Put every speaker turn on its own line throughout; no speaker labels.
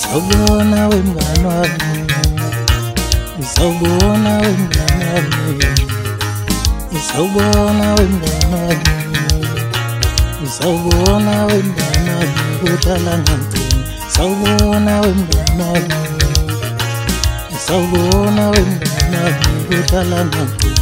Sawubona wemngani wami, sawubona wemngani wami, sawubona wemngani wami, sawubona wemngani wami, kudala ngangcini. Sawubona wemngani wami, sawubona wemngani wami, kudala ngangcini.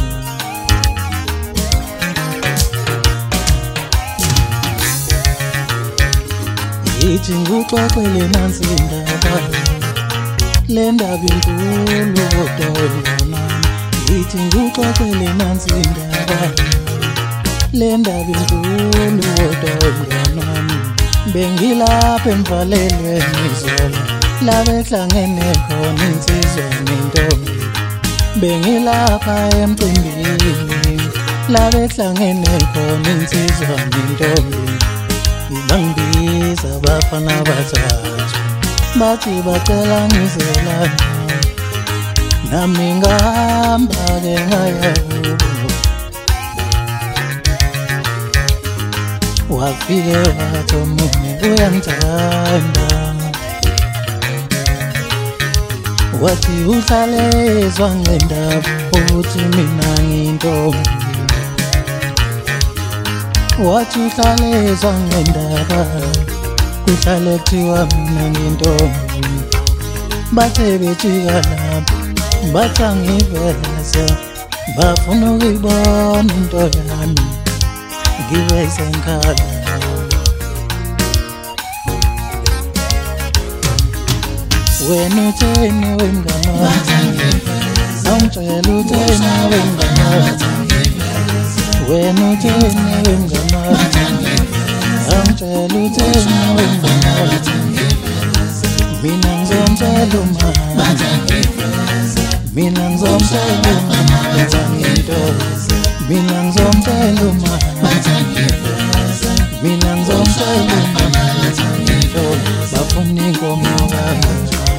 Ithi ngikuxoxele nansi indaba, le ndaba inkulu kodwa wemngani wami. Ithi ngikuxoxele nansi indaba, le ndaba inkulu kodwa wemngani wami. Bengilapha emvalelweni izolo, la behlangene khona insizwa nentombi. Bengilapha emcimbini, la behlangene khona insizwa nentombi. Bangibiza abafana abathathu, bathi bacela ngizelana, nami ngahamba-ke ngaya kubo. Wafike wathi omunye uyangithanda, wathi uhlale ezwa ngendaba ukuthi mina ngiyintombi. Wathi uhlale ezwa ngendaba, kuhlale kuthiwa mina ngiyintombi. Bathe bejika lapho bathi angiveze, bafuna ukuyibona into yami ngibe senkhala. Wena utheni wemngani wami, awungitshela utheni wemngani wami. Wena utheni wemngani wami, awungitshela utheni wemngani wami. Mina ngizomtshela umama, mina ngizomtshela umama, benza ngiyintombi. Mina ngizomtshela umama, mina ngizomtshela umama, benza ngiyintombi. Bafuna inkomo kami,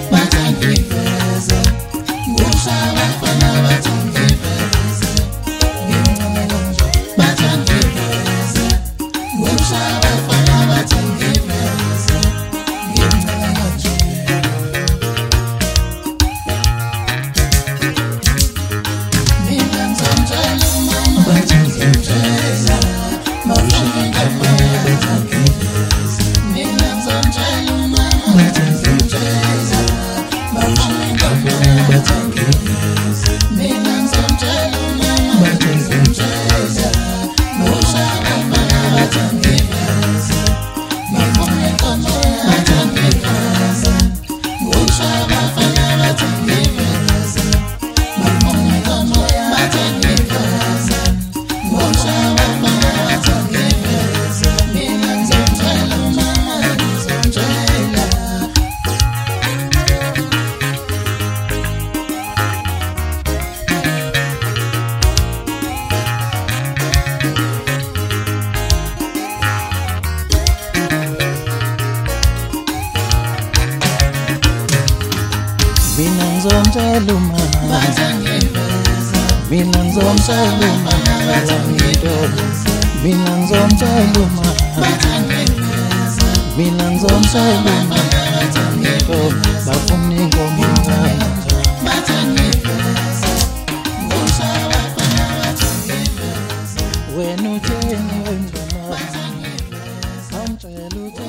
mina ngizomtshela umama, mina ngizomtshela umama, benza ngiyintombi. Mina ngizomtshela umama, mina ngizomtshela umama, benza ngiyintombi. Bafuna inkomo kami, wena utheni wemngani wami, awungitshela utheni.